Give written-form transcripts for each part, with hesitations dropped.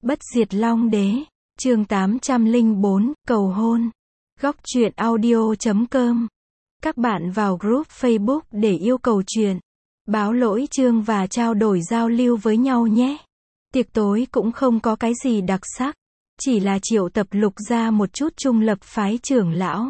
Bất diệt Long Đế, chương 804, cầu hôn. Góc truyện audio.com. Các bạn vào group Facebook để yêu cầu truyện, báo lỗi chương và trao đổi giao lưu với nhau nhé. Tiệc tối cũng không có cái gì đặc sắc, chỉ là triệu tập Lục gia một chút trung lập phái trưởng lão.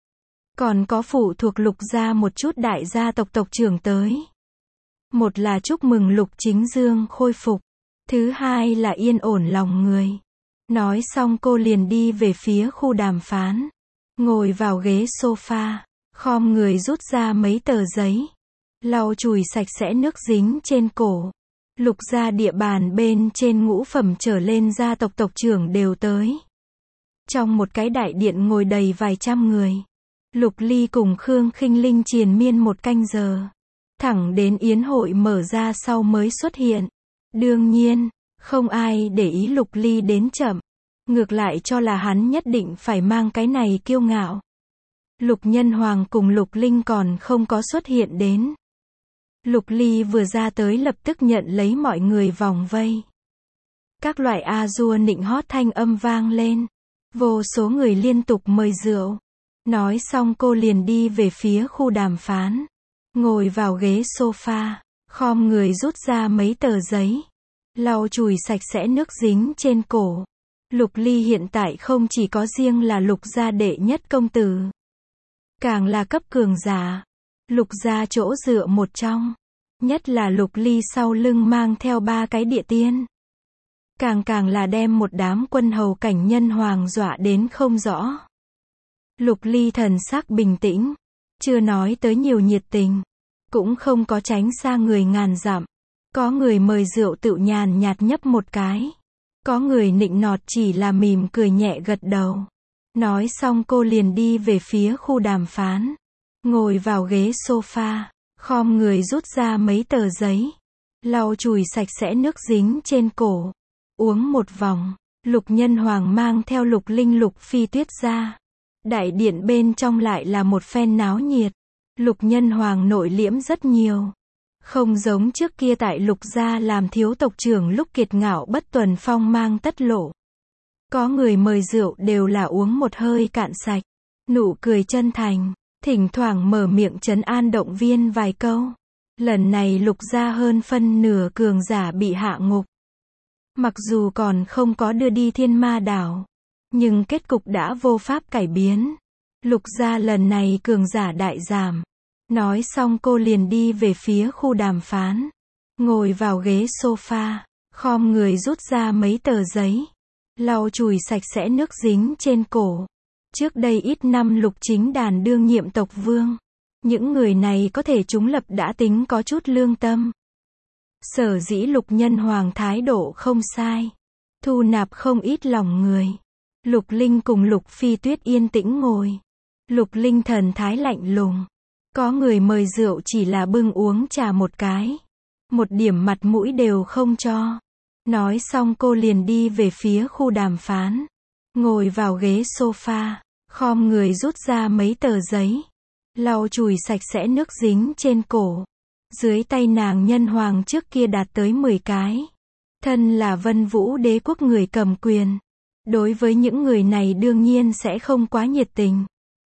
Còn có phụ thuộc Lục gia một chút đại gia tộc tộc trưởng tới. Một là chúc mừng Lục Chính Dương khôi phục, thứ hai là yên ổn lòng người. Nói xong cô liền đi về phía khu đàm phán, ngồi vào ghế sofa, khom người rút ra mấy tờ giấy, lau chùi sạch sẽ nước dính trên cổ. Lục gia địa bàn bên trên ngũ phẩm trở lên gia tộc tộc trưởng đều tới. Trong một cái đại điện ngồi đầy vài trăm người. Lục Ly cùng Khương Khinh Linh triền miên một canh giờ, thẳng đến yến hội mở ra sau mới xuất hiện. Đương nhiên, không ai để ý Lục Ly đến chậm, ngược lại cho là hắn nhất định phải mang cái này kiêu ngạo. Lục Nhân Hoàng cùng Lục Linh còn không có xuất hiện đến. Lục Ly vừa ra tới lập tức nhận lấy mọi người vòng vây. Các loại a dua nịnh hót thanh âm vang lên, vô số người liên tục mời rượu. Nói xong cô liền đi về phía khu đàm phán, ngồi vào ghế sofa, khom người rút ra mấy tờ giấy, lau chùi sạch sẽ nước dính trên cổ. Lục Ly hiện tại không chỉ có riêng là Lục gia đệ nhất công tử, càng là cấp cường giả. Lục gia chỗ dựa một trong, nhất là Lục Ly sau lưng mang theo 3 cái địa tiên. Càng là đem một đám quân hầu cảnh nhân hoàng dọa đến không rõ. Lục Ly thần sắc bình tĩnh, chưa nói tới nhiều nhiệt tình, cũng không có tránh xa người ngàn dặm. Có người mời rượu tự nhàn nhạt nhấp một cái, có người nịnh nọt chỉ là mỉm cười nhẹ gật đầu. Nói xong cô liền đi về phía khu đàm phán, ngồi vào ghế sofa, khom người rút ra mấy tờ giấy, lau chùi sạch sẽ nước dính trên cổ. Uống một vòng, Lục Nhân Hoàng mang theo Lục Linh Lục Phi Tuyết ra. Đại điện bên trong lại là một phen náo nhiệt. Lục Nhân Hoàng nội liễm rất nhiều, không giống trước kia tại Lục gia làm thiếu tộc trưởng lúc kiệt ngạo bất tuần phong mang tất lộ. Có người mời rượu đều là uống một hơi cạn sạch, nụ cười chân thành, thỉnh thoảng mở miệng trấn an động viên vài câu. Lần này Lục gia hơn phân nửa cường giả bị hạ ngục. Mặc dù còn không có đưa đi Thiên Ma đảo, nhưng kết cục đã vô pháp cải biến. Lục gia lần này cường giả đại giảm. Nói xong cô liền đi về phía khu đàm phán, ngồi vào ghế sofa, khom người rút ra mấy tờ giấy, lau chùi sạch sẽ nước dính trên cổ. Trước đây ít năm Lục Chính Đàn đương nhiệm tộc vương, những người này có thể chúng lập đã tính có chút lương tâm. Sở dĩ Lục Nhân Hoàng thái độ không sai, thu nạp không ít lòng người. Lục Linh cùng Lục Phi Tuyết yên tĩnh ngồi. Lục Linh thần thái lạnh lùng, có người mời rượu chỉ là bưng uống trà một cái, một điểm mặt mũi đều không cho. Nói xong cô liền đi về phía khu đàm phán, ngồi vào ghế sofa, khom người rút ra mấy tờ giấy, lau chùi sạch sẽ nước dính trên cổ. Dưới tay nàng Nhân Hoàng trước kia đạt tới 10 cái. Thân là Vân Vũ đế quốc người cầm quyền, đối với những người này đương nhiên sẽ không quá nhiệt tình.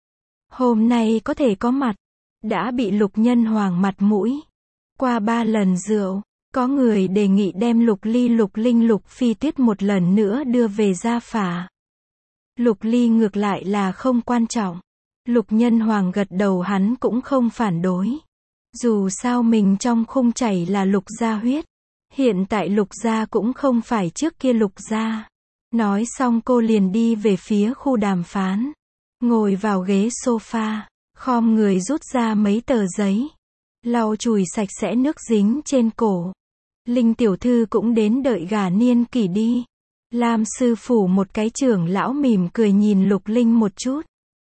Hôm nay có thể có mặt, đã bị Lục Nhân Hoàng mặt mũi. Qua 3 lần rượu, có người đề nghị đem Lục Ly, Lục Linh, Lục Phi Tuyết một lần nữa đưa về gia phả. Lục Ly ngược lại là không quan trọng. Lục Nhân Hoàng gật đầu, hắn cũng không phản đối. Dù sao mình trong khung chảy là Lục gia huyết. Hiện tại Lục gia cũng không phải trước kia Lục gia. Nói xong cô liền đi về phía khu đàm phán, ngồi vào ghế sofa, khom người rút ra mấy tờ giấy, lau chùi sạch sẽ nước dính trên cổ. Linh tiểu thư cũng đến đợi gả niên kỷ đi. Lam sư phủ một cái trưởng lão mỉm cười nhìn Lục Linh một chút.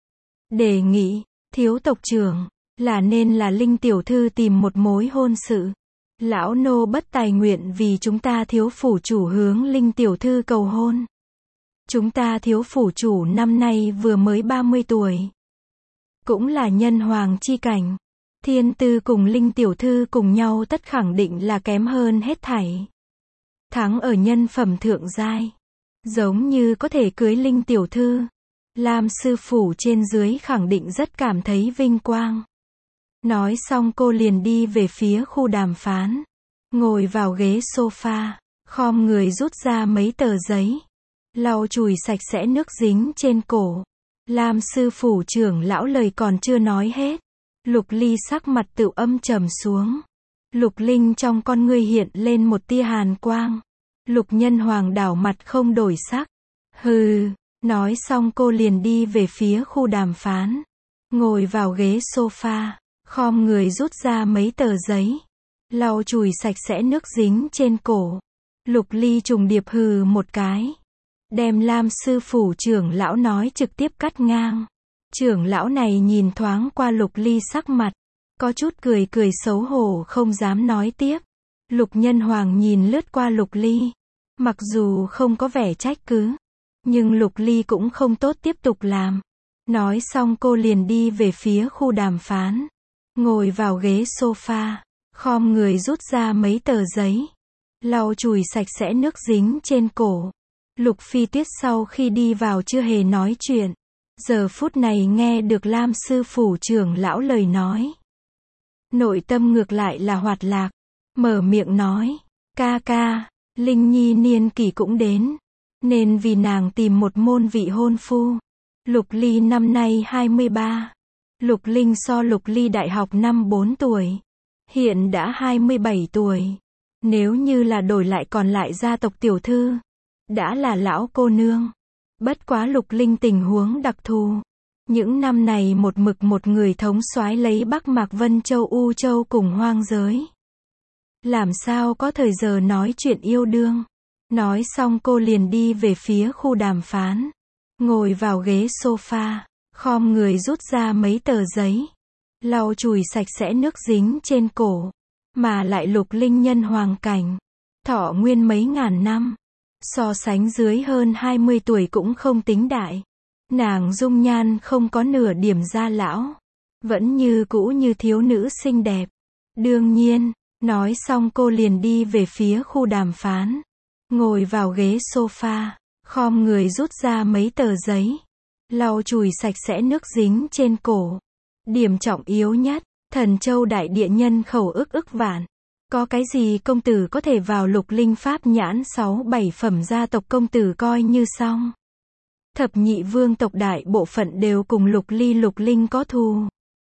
Đề nghị, thiếu tộc trưởng, là nên là Linh tiểu thư tìm một mối hôn sự. Lão nô bất tài nguyện vì chúng ta thiếu phủ chủ hướng Linh tiểu thư cầu hôn. Chúng ta thiếu phủ chủ năm nay vừa mới 30 tuổi. Cũng là nhân hoàng chi cảnh. Thiên tư cùng Linh tiểu thư cùng nhau tất khẳng định là kém hơn hết thảy. Thắng ở nhân phẩm thượng giai. Giống như có thể cưới Linh tiểu thư. Lam sư phủ trên dưới khẳng định rất cảm thấy vinh quang. Nói xong cô liền đi về phía khu đàm phán. Ngồi vào ghế sofa, khom người rút ra mấy tờ giấy. Lau chùi sạch sẽ nước dính trên cổ. Lam sư phủ trưởng lão lời còn chưa nói hết. Lục Ly sắc mặt tự âm trầm xuống. Lục Linh trong con ngươi hiện lên một tia hàn quang. Lục Nhân Hoàng đảo mặt không đổi sắc. Hừ, nói xong cô liền đi về phía khu đàm phán. Ngồi vào ghế sofa, khom người rút ra mấy tờ giấy. Lau chùi sạch sẽ nước dính trên cổ. Lục Ly trùng điệp hừ một cái. Đem Lam sư phủ trưởng lão nói trực tiếp cắt ngang. Trưởng lão này nhìn thoáng qua Lục Ly sắc mặt. Có chút cười cười xấu hổ không dám nói tiếp. Lục Nhân Hoàng nhìn lướt qua Lục Ly. Mặc dù không có vẻ trách cứ. Nhưng Lục Ly cũng không tốt tiếp tục làm. Nói xong cô liền đi về phía khu đàm phán. Ngồi vào ghế sofa. Khom người rút ra mấy tờ giấy. Lau chùi sạch sẽ nước dính trên cổ. Lục Phi Tuyết sau khi đi vào chưa hề nói chuyện. Giờ phút này nghe được Lam sư phủ trưởng lão lời nói. Nội tâm ngược lại là hoạt lạc. Mở miệng nói. Ca ca, Linh Nhi niên kỷ cũng đến. Nên vì nàng tìm một môn vị hôn phu. Lục Ly năm nay 23. Lục Linh so Lục Ly đại học năm 4 tuổi. Hiện đã 27 tuổi. Nếu như là đổi lại còn lại gia tộc tiểu thư. Đã là lão cô nương. Bất quá Lục Linh tình huống đặc thù. Những năm này một mực một người thống soái lấy Bắc Mạc Vân Châu U Châu cùng hoang giới. Làm sao có thời giờ nói chuyện yêu đương. Nói xong cô liền đi về phía khu đàm phán. Ngồi vào ghế sofa, khom người rút ra mấy tờ giấy. Lau chùi sạch sẽ nước dính trên cổ. Mà lại Lục Linh nhân hoàng cảnh. Thọ nguyên mấy ngàn năm. So sánh dưới hơn 20 tuổi cũng không tính đại. Nàng dung nhan không có nửa điểm già lão. Vẫn như cũ như thiếu nữ xinh đẹp. Đương nhiên, nói xong cô liền đi về phía khu đàm phán. Ngồi vào ghế sofa, khom người rút ra mấy tờ giấy. Lau chùi sạch sẽ nước dính trên cổ. Điểm trọng yếu nhất, Thần Châu đại địa nhân khẩu ức vạn. Có cái gì công tử có thể vào Lục Linh pháp nhãn 6-7 phẩm gia tộc công tử coi như xong. Thập nhị vương tộc đại bộ phận đều cùng Lục Linh có thù.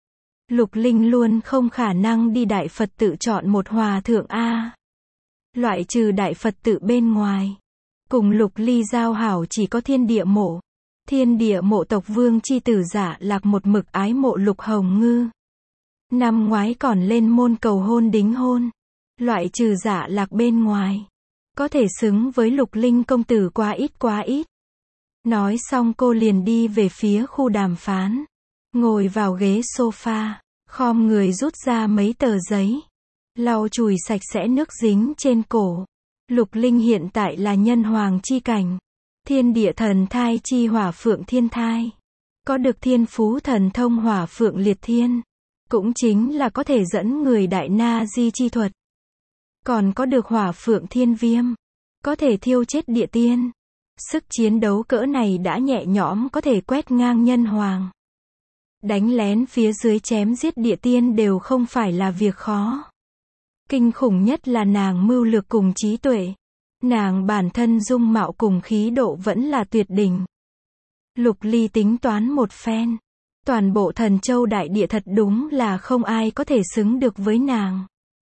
Lục Linh luôn không khả năng đi Đại Phật tự chọn một hòa thượng A. Loại trừ Đại Phật tự bên ngoài. Cùng Lục Ly giao hảo chỉ có Thiên Địa Mộ. Thiên Địa Mộ tộc vương chi tử Giả Lạc một mực ái mộ Lục Hồng Ngư. Năm ngoái còn lên môn cầu hôn đính hôn. Loại trừ Giả Lạc bên ngoài. Có thể xứng với Lục Linh công tử quá ít. Nói xong cô liền đi về phía khu đàm phán. Ngồi vào ghế sofa, khom người rút ra mấy tờ giấy. Lau chùi sạch sẽ nước dính trên cổ. Lục Linh hiện tại là nhân hoàng chi cảnh. Thiên địa thần thai chi hỏa phượng thiên thai. Có được thiên phú thần thông hỏa phượng liệt thiên. Cũng chính là có thể dẫn người đại na di chi thuật. Còn có được hỏa phượng thiên viêm. Có thể thiêu chết địa tiên. Sức chiến đấu cỡ này đã nhẹ nhõm có thể quét ngang nhân hoàng. Đánh lén phía dưới chém giết địa tiên đều không phải là việc khó. Kinh khủng nhất là nàng mưu lược cùng trí tuệ. Nàng bản thân dung mạo cùng khí độ vẫn là tuyệt đỉnh. Lục Ly tính toán một phen. Toàn bộ Thần Châu đại địa thật đúng là không ai có thể xứng được với nàng.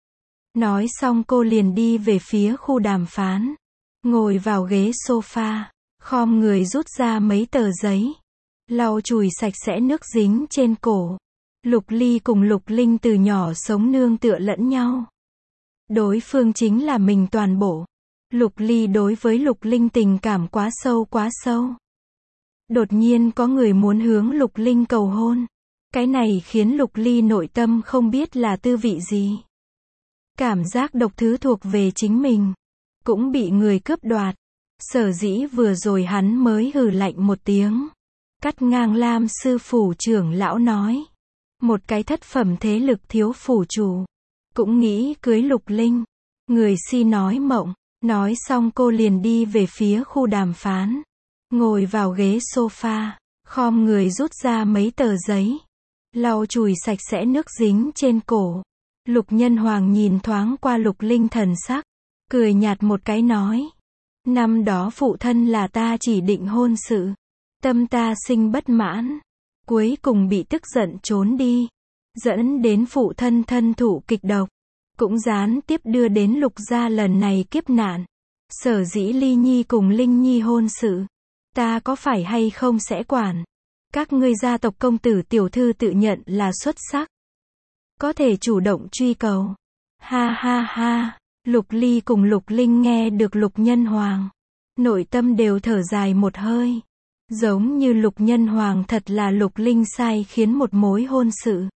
Nói xong cô liền đi về phía khu đàm phán. Ngồi vào ghế sofa, khom người rút ra mấy tờ giấy. Lau chùi sạch sẽ nước dính trên cổ. Lục Ly cùng Lục Linh từ nhỏ sống nương tựa lẫn nhau. Đối phương chính là mình toàn bộ. Lục Ly đối với Lục Linh tình cảm quá sâu. Đột nhiên có người muốn hướng Lục Linh cầu hôn. Cái này khiến Lục Ly nội tâm không biết là tư vị gì. Cảm giác độc thứ thuộc về chính mình. Cũng bị người cướp đoạt. Sở dĩ vừa rồi hắn mới hừ lạnh một tiếng. Cắt ngang Lam sư phủ trưởng lão nói. Một cái thất phẩm thế lực thiếu phủ chủ. Cũng nghĩ cưới Lục Linh. Người si nói mộng. Nói xong cô liền đi về phía khu đàm phán. Ngồi vào ghế sofa, khom người rút ra mấy tờ giấy. Lau chùi sạch sẽ nước dính trên cổ. Lục Nhân Hoàng nhìn thoáng qua Lục Linh thần sắc. Cười nhạt một cái nói. Năm đó phụ thân là ta chỉ định hôn sự. Tâm ta sinh bất mãn. Cuối cùng bị tức giận trốn đi. Dẫn đến phụ thân thân thụ kịch độc. Cũng gián tiếp đưa đến Lục gia lần này kiếp nạn. Sở dĩ Ly Nhi cùng Linh Nhi hôn sự. Ta có phải hay không sẽ quản. Các ngươi gia tộc công tử tiểu thư tự nhận là xuất sắc. Có thể chủ động truy cầu. Ha ha ha. Lục Ly cùng Lục Linh nghe được Lục Nhân Hoàng. Nội tâm đều thở dài một hơi. Giống như Lục Nhân Hoàng thật là Lục Linh sai khiến một mối hôn sự.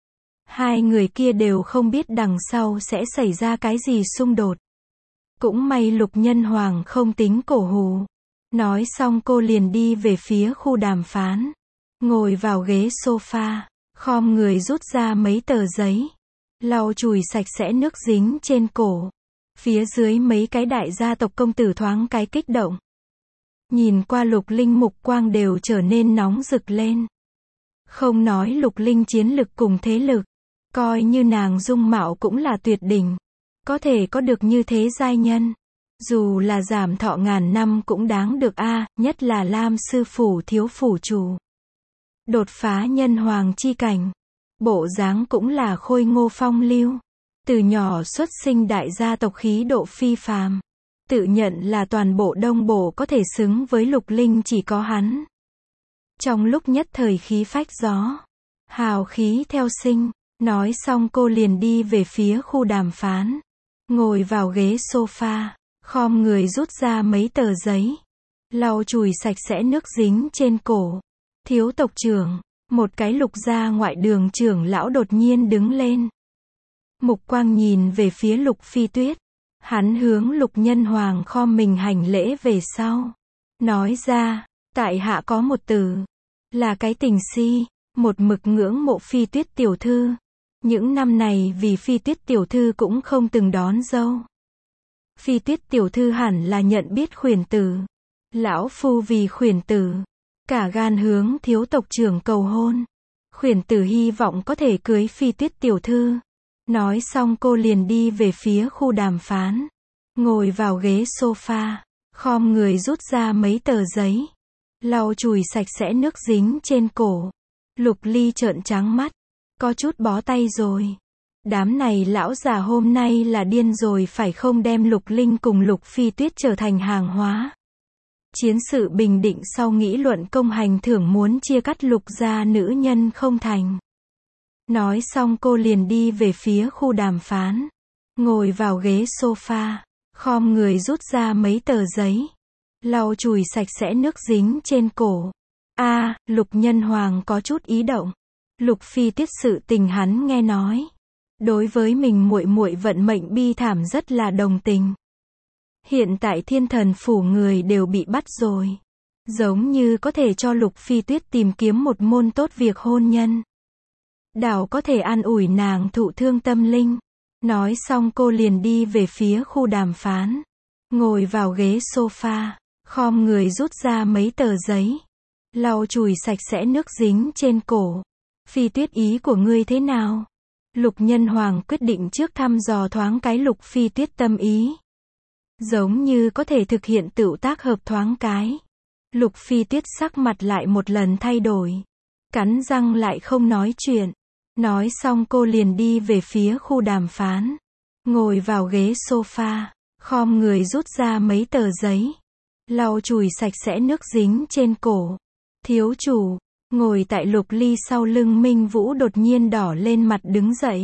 Hai người kia đều không biết đằng sau sẽ xảy ra cái gì xung đột. Cũng may Lục Nhân Hoàng không tính cổ hủ. Nói xong cô liền đi về phía khu đàm phán. Ngồi vào ghế sofa, khom người rút ra mấy tờ giấy. Lau chùi sạch sẽ nước dính trên cổ. Phía dưới mấy cái đại gia tộc công tử thoáng cái kích động. Nhìn qua Lục Linh mục quang đều trở nên nóng rực lên. Không nói Lục Linh chiến lực cùng thế lực. Coi như nàng dung mạo cũng là tuyệt đỉnh. Có thể có được như thế giai nhân. Dù là giảm thọ ngàn năm cũng đáng được a, nhất là Lam sư phủ thiếu phủ chủ. Đột phá nhân hoàng chi cảnh. Bộ dáng cũng là khôi ngô phong lưu. Từ nhỏ xuất sinh đại gia tộc khí độ phi phàm. Tự nhận là toàn bộ Đông Bộ có thể xứng với Lục Linh chỉ có hắn. Trong lúc nhất thời khí phách gió. Hào khí theo sinh. Nói xong cô liền đi về phía khu đàm phán. Ngồi vào ghế sofa. Khom người rút ra mấy tờ giấy. Lau chùi sạch sẽ nước dính trên cổ. Thiếu tộc trưởng. Một cái Lục gia ngoại đường trưởng lão đột nhiên đứng lên. Mục quang nhìn về phía Lục Phi Tuyết. Hắn hướng Lục Nhân Hoàng khom mình hành lễ về sau. Nói ra, tại hạ có một từ. Là cái tình si. Một mực ngưỡng mộ Phi Tuyết tiểu thư. Những năm này vì Phi Tuyết tiểu thư cũng không từng đón dâu. Phi Tuyết tiểu thư hẳn là nhận biết khuyển tử. Lão phu vì khuyển tử. Cả gan hướng thiếu tộc trưởng cầu hôn. Khuyển tử hy vọng có thể cưới Phi Tuyết tiểu thư. Nói xong cô liền đi về phía khu đàm phán. Ngồi vào ghế sofa. Khom người rút ra mấy tờ giấy. Lau chùi sạch sẽ nước dính trên cổ. Lục Ly trợn trắng mắt. Có chút bó tay rồi. Đám này lão già hôm nay là điên rồi phải không, đem Lục Linh cùng Lục Phi Tuyết trở thành hàng hóa. Chiến sự bình định sau nghĩ luận công hành thưởng muốn chia cắt Lục gia nữ nhân không thành. Nói xong cô liền đi về phía khu đàm phán. Ngồi vào ghế sofa. Khom người rút ra mấy tờ giấy. Lau chùi sạch sẽ nước dính trên cổ. Lục Nhân Hoàng có chút ý động. Lục Phi Tuyết sự tình hắn nghe nói. Đối với mình muội muội vận mệnh bi thảm rất là đồng tình. Hiện tại Thiên Thần phủ người đều bị bắt rồi. Giống như có thể cho Lục Phi Tuyết tìm kiếm một môn tốt việc hôn nhân. Đảo có thể an ủi nàng thụ thương tâm linh. Nói xong cô liền đi về phía khu đàm phán. Ngồi vào ghế sofa. Khom người rút ra mấy tờ giấy. Lau chùi sạch sẽ nước dính trên cổ. Phi Tuyết ý của ngươi thế nào? Lục Nhân Hoàng quyết định trước thăm dò thoáng cái Lục Phi Tuyết tâm ý. Giống như có thể thực hiện tựu tác hợp thoáng cái. Lục Phi Tuyết sắc mặt lại một lần thay đổi. Cắn răng lại không nói chuyện. Nói xong cô liền đi về phía khu đàm phán. Ngồi vào ghế sofa. Khom người rút ra mấy tờ giấy. Lau chùi sạch sẽ nước dính trên cổ. Thiếu chủ. Ngồi tại Lục Ly sau lưng Minh Vũ đột nhiên đỏ lên mặt đứng dậy.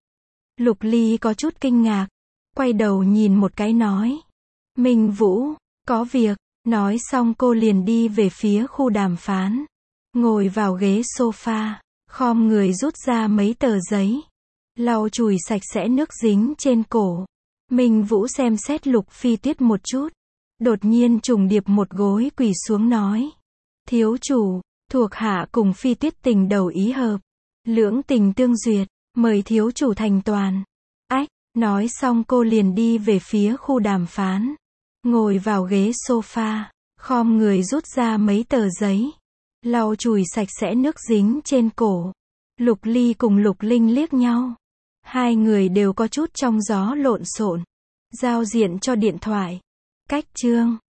Lục Ly có chút kinh ngạc. Quay đầu nhìn một cái nói. Minh Vũ, có việc. Nói xong cô liền đi về phía khu đàm phán. Ngồi vào ghế sofa. Khom người rút ra mấy tờ giấy. Lau chùi sạch sẽ nước dính trên cổ. Minh Vũ xem xét Lục Phi Tuyết một chút. Đột nhiên trùng điệp một gối quỳ xuống nói. Thiếu chủ, thuộc hạ cùng Phi Tuyết tình đầu ý hợp. Lưỡng tình tương duyệt, mời thiếu chủ thành toàn. Ách, Nói xong cô liền đi về phía khu đàm phán. Ngồi vào ghế sofa, khom người rút ra mấy tờ giấy. Lau chùi sạch sẽ nước dính trên cổ. Lục Ly cùng Lục Linh liếc nhau. Hai người đều có chút trong gió lộn xộn. Giao diện cho điện thoại. Cách chương